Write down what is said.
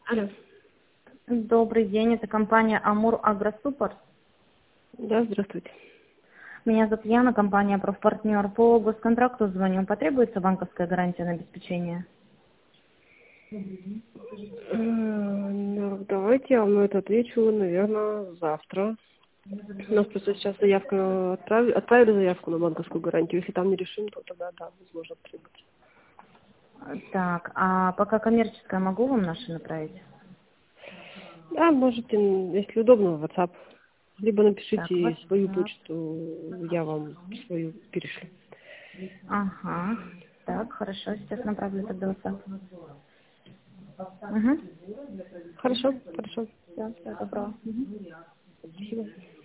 Алло. Добрый день, это компания Амур Агросуппорт. Да, здравствуйте. Меня зовут Яна, компания «Профпартнер». По госконтракту звоню. Потребуется банковская гарантия на обеспечение? Ну, давайте я вам на это отвечу, наверное, завтра. У нас просто сейчас заявка отправили заявку на банковскую гарантию. Если там не решим, то тогда да, возможно потребуется. Так, а пока коммерческая могу вам наши направить? Да, можете, если удобно, в WhatsApp. Либо Так, напишите свою WhatsApp. почту, я вам свою перешлю. Ага. Так, хорошо, сейчас направлю тогда WhatsApp. Угу. Хорошо, хорошо. Все, добро. Спасибо.